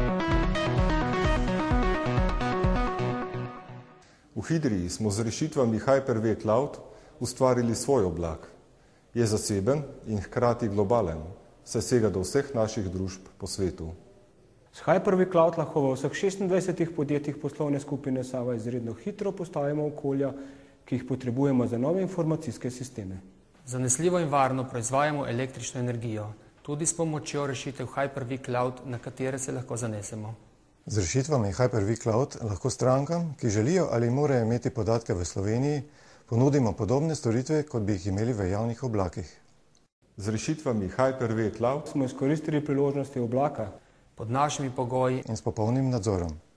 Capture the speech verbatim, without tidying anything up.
V Hidrii smo z rešitvami Hyper-V Cloud ustvarili svoj oblak. Je zaseben in hkrati globalen, saj sega do vseh naših družb po svetu. S Hyper-V Cloud lahko v vseh šestindvajsetih podjetjih poslovne skupine Sava izredno hitro postavimo okolja, ki jih potrebujemo za nove informacijske sisteme. Zanesljivo in varno proizvajamo električno energijo, tudi s pomočjo rešitev Hyper-V Cloud, na katere se lahko zanesemo. Z rešitvami Hyper-V Cloud lahko strankam, ki želijo ali morajo imeti podatke v Sloveniji, ponudimo podobne storitve, kot bi jih imeli v javnih oblakih. Z rešitvami Hyper-V Cloud smo izkoristili priložnosti oblaka pod našimi pogoji in s popolnim nadzorom.